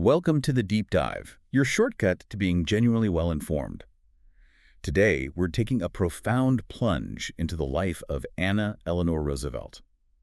Welcome to the Deep Dive, your shortcut to being genuinely well-informed. Today, we're taking a profound plunge into the life of Anna Eleanor Roosevelt.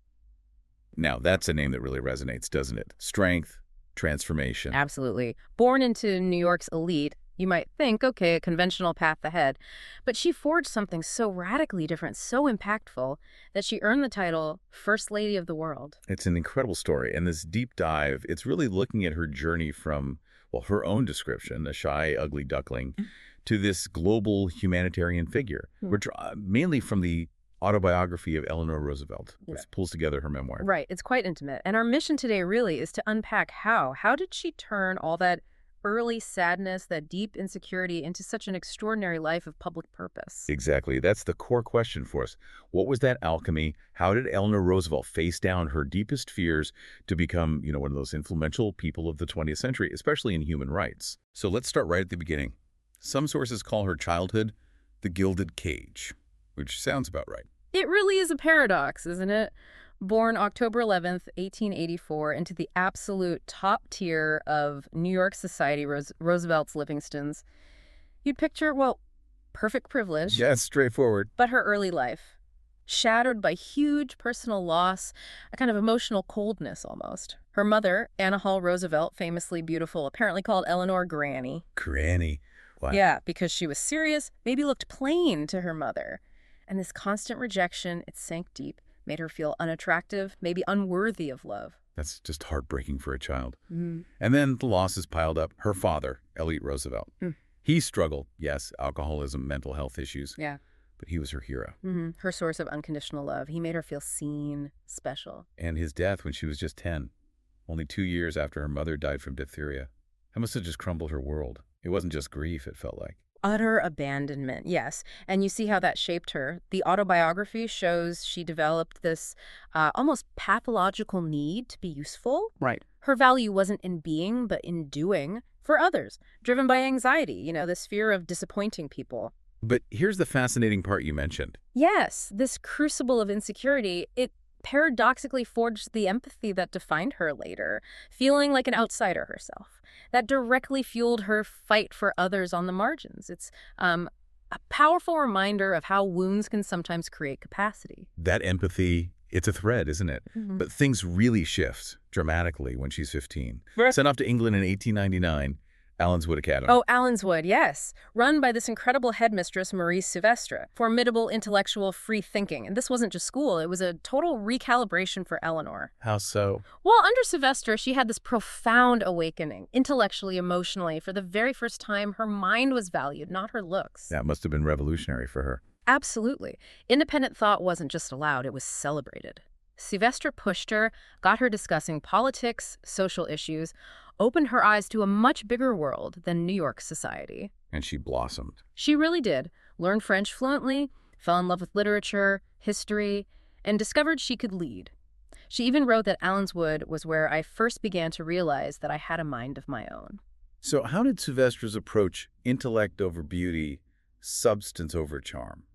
Now, that's a name that really resonates, doesn't it? Strength, transformation. Absolutely. Born into New York's elite, you might think, okay, a conventional path ahead. But she forged something so radically different, so impactful, that she earned the title First Lady of the World. It's an incredible story, and this deep dive, it's really looking at her journey from, well, her own description, a shy, ugly duckling, to this global humanitarian figure, which mainly from the autobiography of Eleanor Roosevelt, which pulls together her memoir. Right. It's quite intimate. And our mission today really is to unpack how. How did she turn all that early sadness, that deep insecurity into such an extraordinary life of public purpose? Exactly. That's the core question for us. What was that alchemy? How did Eleanor Roosevelt face down her deepest fears to become, one of those influential people of the 20th century, especially in human rights? So let's start right at the beginning. Some sources call her childhood the Gilded Cage, which sounds about right. It really is a paradox, isn't it? Born October 11th, 1884, into the absolute top tier of New York society, Roosevelt's Livingstons. You'd picture, well, perfect privilege. Yeah, straightforward. But her early life, shattered by huge personal loss, a kind of emotional coldness almost. Her mother, Anna Hall Roosevelt, famously beautiful, apparently called Eleanor Granny. Granny. Wow. Yeah, because she was serious, maybe looked plain to her mother. And this constant rejection, it sank deep, made her feel unattractive, maybe unworthy of love. That's just heartbreaking for a child. Mm. And then the losses piled up. Her father, Elliot Roosevelt. He struggled, yes, alcoholism, mental health issues. Yeah. But he was her hero. Her source of unconditional love. He made her feel seen, special. And his death when she was just 10, only 2 years after her mother died from diphtheria. That must have just crumbled her world. It wasn't just grief, it felt like. Utter abandonment, yes. And you see how that shaped her. The autobiography shows she developed this almost pathological need to be useful. Right. Her value wasn't in being, but in doing for others, driven by anxiety, this fear of disappointing people. But here's the fascinating part you mentioned. Yes, this crucible of insecurity, it paradoxically forged the empathy that defined her later, feeling like an outsider herself. That directly fueled her fight for others on the margins. It's a powerful reminder of how wounds can sometimes create capacity. That empathy, it's a thread, isn't it? But things really shift dramatically when she's 15. Sent off to England in 1899, Allenswood Academy. Oh, Allenswood, yes. Run by this incredible headmistress, Marie Silvestre. Formidable intellectual free thinking. And this wasn't just school, it was a total recalibration for Eleanor. How so? Well, under Silvestre, she had this profound awakening, intellectually, emotionally. For the very first time, her mind was valued, not her looks. That must have been revolutionary for her. Absolutely. Independent thought wasn't just allowed, it was celebrated. Silvestre pushed her, got her discussing politics, social issues, opened her eyes to a much bigger world than New York society. And she blossomed. She really did. Learned French fluently, fell in love with literature, history, and discovered she could lead. She even wrote that Allenswood was where I first began to realize that I had a mind of my own. So how did Silvestre's approach intellect over beauty, substance over charm?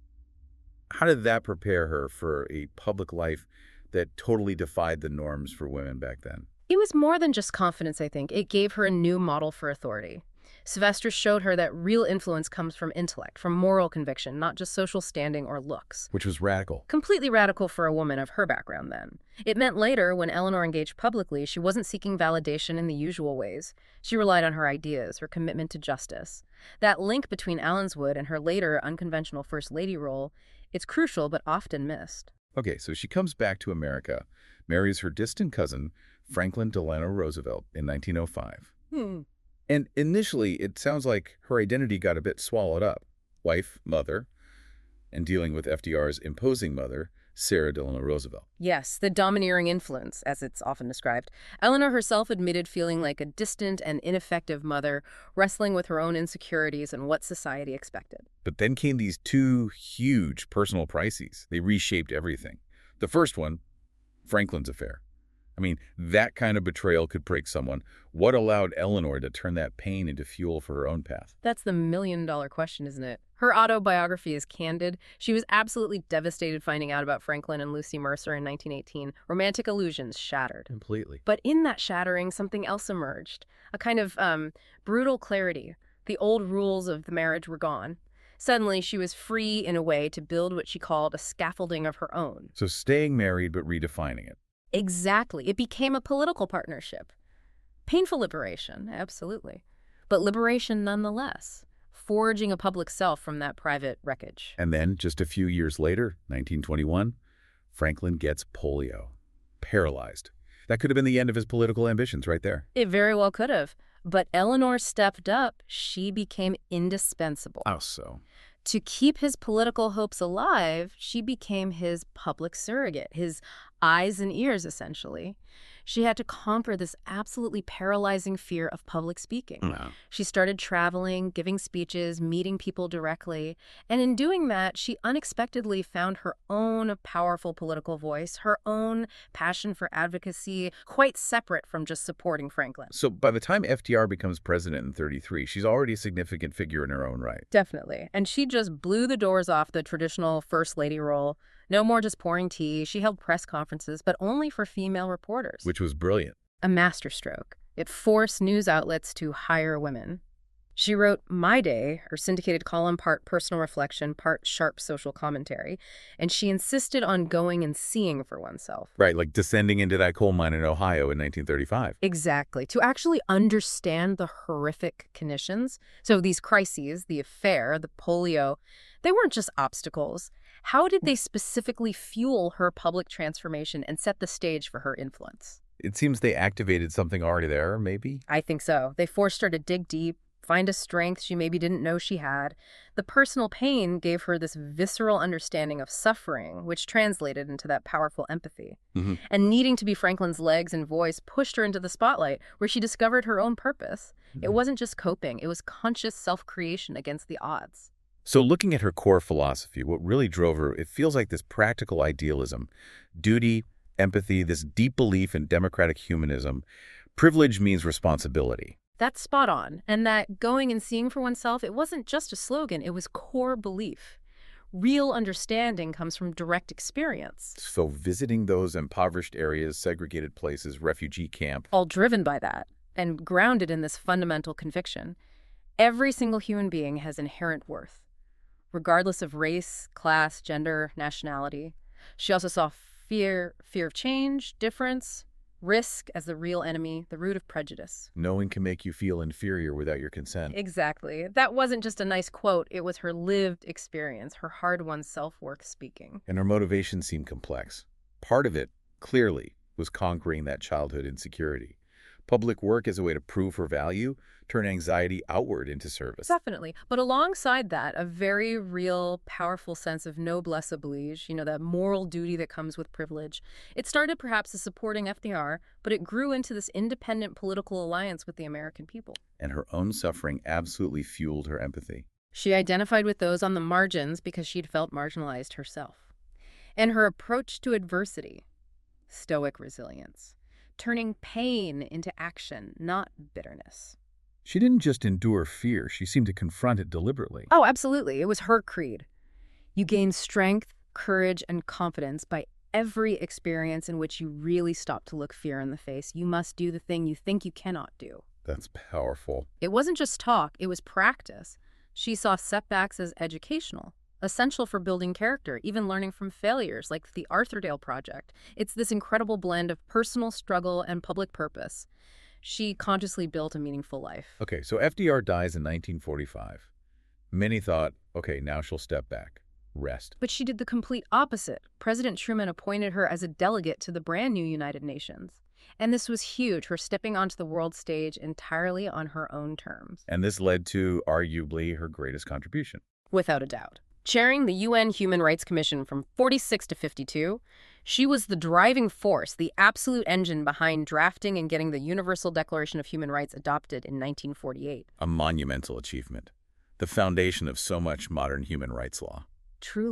How did that prepare her for a public life that totally defied the norms for women back then? It was more than just confidence, I think. It gave her a new model for authority. Silvestre showed her that real influence comes from intellect, from moral conviction, not just social standing or looks. Which was radical. Completely radical for a woman of her background then. It meant later, when Eleanor engaged publicly, she wasn't seeking validation in the usual ways. She relied on her ideas, her commitment to justice. That link between Allenswood and her later unconventional First Lady role, it's crucial but often missed. Okay, so she comes back to America, marries her distant cousin, Franklin Delano Roosevelt, in 1905. And initially, it sounds like her identity got a bit swallowed up. Wife, mother, and dealing with FDR's imposing mother, Sarah Delano Roosevelt. Yes, the domineering influence, as it's often described. Eleanor herself admitted feeling like a distant and ineffective mother, wrestling with her own insecurities and what society expected. But then came these two huge personal crises. They reshaped everything. The first one, Franklin's affair. I mean, that kind of betrayal could break someone. What allowed Eleanor to turn that pain into fuel for her own path? That's the million-dollar question, isn't it? Her autobiography is candid. She was absolutely devastated finding out about Franklin and Lucy Mercer in 1918. Romantic illusions shattered. Completely. But in that shattering, something else emerged. A kind of brutal clarity. The old rules of the marriage were gone. Suddenly, she was free in a way to build what she called a scaffolding of her own. So staying married but redefining it. Exactly. It became a political partnership. Painful liberation, absolutely. But liberation nonetheless. Forging a public self from that private wreckage. And then, just a few years later, 1921, Franklin gets polio. Paralyzed. That could have been the end of his political ambitions right there. It very well could have. But Eleanor stepped up. She became indispensable. How so? To keep his political hopes alive, she became his public surrogate, his eyes and ears, essentially. She had to conquer this absolutely paralyzing fear of public speaking. No. She started traveling, giving speeches, meeting people directly. And in doing that, she unexpectedly found her own powerful political voice, her own passion for advocacy, quite separate from just supporting Franklin. So by the time FDR becomes president in 33, she's already a significant figure in her own right. Definitely. And she just blew the doors off the traditional first lady role. No more just pouring tea. She held press conferences, but only for female reporters. Which was brilliant. A masterstroke. It forced news outlets to hire women. She wrote My Day, her syndicated column, part personal reflection, part sharp social commentary, and she insisted on going and seeing for oneself. Right, like descending into that coal mine in Ohio in 1935. Exactly. To actually understand the horrific conditions. So these crises, the affair, the polio, they weren't just obstacles. How did they specifically fuel her public transformation and set the stage for her influence? It seems they activated something already there, maybe? I think so. They forced her to dig deep, find a strength she maybe didn't know she had. The personal pain gave her this visceral understanding of suffering, which translated into that powerful empathy. Mm-hmm. And needing to be Franklin's legs and voice pushed her into the spotlight, where she discovered her own purpose. Mm-hmm. It wasn't just coping, it was conscious self-creation against the odds. So looking at her core philosophy, what really drove her, it feels like this practical idealism, duty, empathy, this deep belief in democratic humanism. Privilege means responsibility. That's spot on. And that going and seeing for oneself, it wasn't just a slogan, it was core belief. Real understanding comes from direct experience. So visiting those impoverished areas, segregated places, refugee camp. All driven by that and grounded in this fundamental conviction. Every single human being has inherent worth, regardless of race, class, gender, nationality. She also saw fear of change, difference, risk as the real enemy, the root of prejudice. No one can make you feel inferior without your consent. Exactly. That wasn't just a nice quote. It was her lived experience, her hard-won self-work speaking. And her motivation seemed complex. Part of it, clearly, was conquering that childhood insecurity. Public work as a way to prove her value, turn anxiety outward into service. Definitely. But alongside that, a very real, powerful sense of noblesse oblige, that moral duty that comes with privilege. It started perhaps as supporting FDR, but it grew into this independent political alliance with the American people. And her own suffering absolutely fueled her empathy. She identified with those on the margins because she'd felt marginalized herself. And her approach to adversity, stoic resilience. Turning pain into action, not bitterness. She didn't just endure fear, she seemed to confront it deliberately. Oh, absolutely. It was her creed. You gain strength, courage, and confidence by every experience in which you really stop to look fear in the face. You must do the thing you think you cannot do. That's powerful. It wasn't just talk, it was practice. She saw setbacks as educational. Essential for building character, even learning from failures like the Arthurdale Project. It's this incredible blend of personal struggle and public purpose. She consciously built a meaningful life. Okay, so FDR dies in 1945. Many thought, okay, now she'll step back, rest. But she did the complete opposite. President Truman appointed her as a delegate to the brand new United Nations. And this was huge, her stepping onto the world stage entirely on her own terms. And this led to, arguably, her greatest contribution. Without a doubt. Chairing the UN Human Rights Commission from 46 to 52, she was the driving force, the absolute engine behind drafting and getting the Universal Declaration of Human Rights adopted in 1948. A monumental achievement. The foundation of so much modern human rights law. Truly.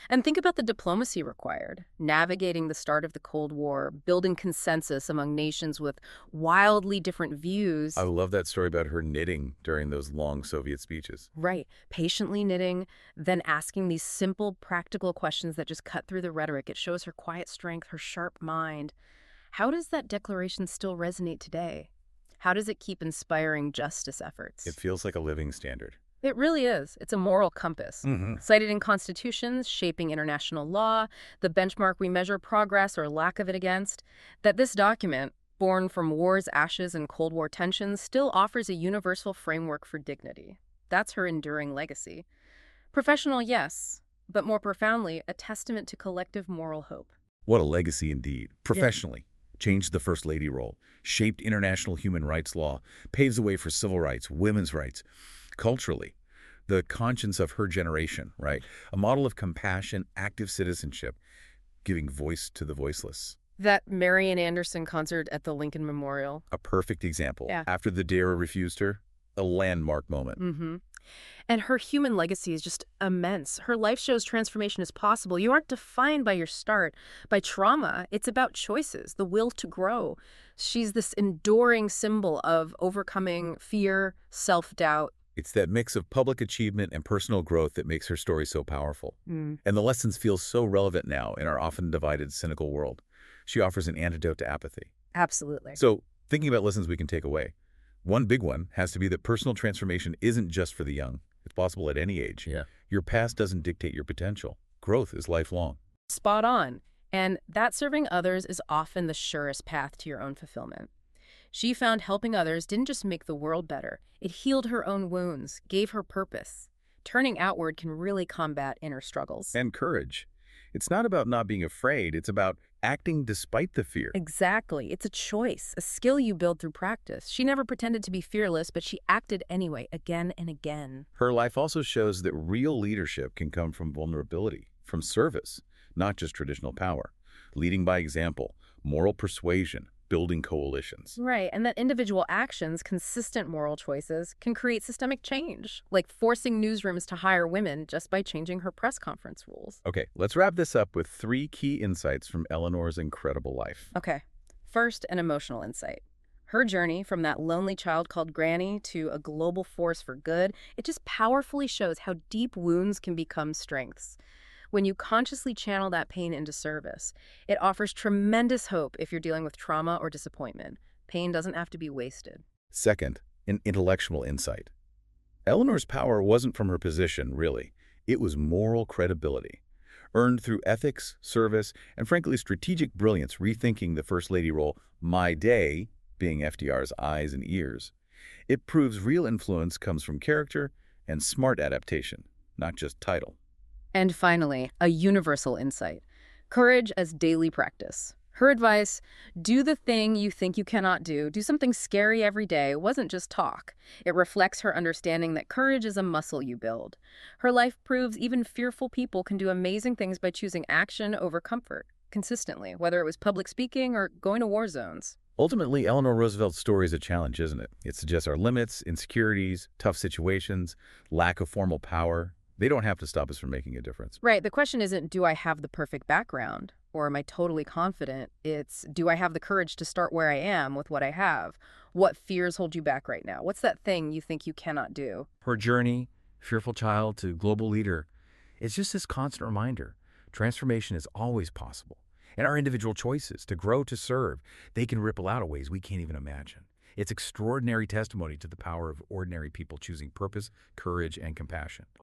And think about the diplomacy required, navigating the start of the Cold War, building consensus among nations with wildly different I views. love that story about her knitting during those long Soviet speeches. Right. Patiently knitting, then asking these simple, practical questions that just cut through the rhetoric. It shows her quiet strength, her sharp mind. How does that declaration still resonate today? How does it keep inspiring justice It efforts? feels like a living standard. It really is. It's a moral compass. Hmm. Cited in constitutions, shaping international law, the benchmark we measure progress or lack of it against, that this document, born from war's ashes and Cold War tensions, still offers a universal framework for dignity. That's her enduring legacy. Professional, yes, but more profoundly, a testament to collective moral hope. What a legacy indeed. Yeah. Professionally, changed the First Lady role, shaped international human rights law, paves the way for civil rights, women's rights. Culturally, the conscience of her generation, right? A model of compassion, active citizenship, giving voice to the voiceless. That Marian Anderson concert at the Lincoln Memorial. A perfect example. Yeah. After the DARA refused her, a landmark moment. Mm-hmm. And her human legacy is just immense. Her life shows transformation is possible. You aren't defined by your start, by trauma. It's about choices, the will to grow. She's this enduring symbol of overcoming fear, self-doubt. It's that mix of public achievement and personal growth that makes her story so powerful. Mm. And the lessons feel so relevant now in our often divided, cynical world. She offers an antidote to apathy. Absolutely. So, thinking about lessons we can take away, one big one has to be that personal transformation isn't just for the young. It's possible at any age. Yeah. Your past doesn't dictate your potential. Growth is lifelong. Spot on. And that serving others is often the surest path to your own fulfillment. She found helping others didn't just make the world better, it healed her own wounds, gave her purpose. Turning outward can really combat inner struggles. And courage. It's not about not being afraid. It's about acting despite the fear. Exactly. It's a choice, a skill you build through practice. She never pretended to be fearless, but she acted anyway, again and again. Her life also shows that real leadership can come from vulnerability, from service, not just traditional power. Leading by example, moral persuasion, building coalitions. Right, and that individual actions, consistent moral choices, can create systemic change, like forcing newsrooms to hire women just by changing her press conference rules. Okay, let's wrap this up with 3 key insights from Eleanor's incredible life. Okay, first, an emotional insight. Her journey from that lonely child called Granny to a global force for good, it just powerfully shows how deep wounds can become strengths. When you consciously channel that pain into service, it offers tremendous hope if you're dealing with trauma or disappointment. Pain doesn't have to be wasted. Second, an intellectual insight. Eleanor's power wasn't from her position, really. It was moral credibility, earned through ethics, service, and frankly strategic brilliance, rethinking the First Lady role, my day being FDR's eyes and ears. It proves real influence comes from character and smart adaptation, not just title. And finally, a universal insight. Courage as daily practice. Her advice, do the thing you think you cannot do something scary every day, wasn't just talk. It reflects her understanding that courage is a muscle you build. Her life proves even fearful people can do amazing things by choosing action over comfort, consistently, whether it was public speaking or going to war zones. Ultimately, Eleanor Roosevelt's story is a challenge, isn't it? It suggests our limits, insecurities, tough situations, lack of formal power. They don't have to stop us from making a difference. Right, the question isn't, do I have the perfect background? Or am I totally confident? It's, do I have the courage to start where I am with what I have? What fears hold you back right now? What's that thing you think you cannot do? Her journey, fearful child to global leader, is just this constant reminder. Transformation is always possible. And our individual choices to grow, to serve, they can ripple out in ways we can't even imagine. It's extraordinary testimony to the power of ordinary people choosing purpose, courage, and compassion.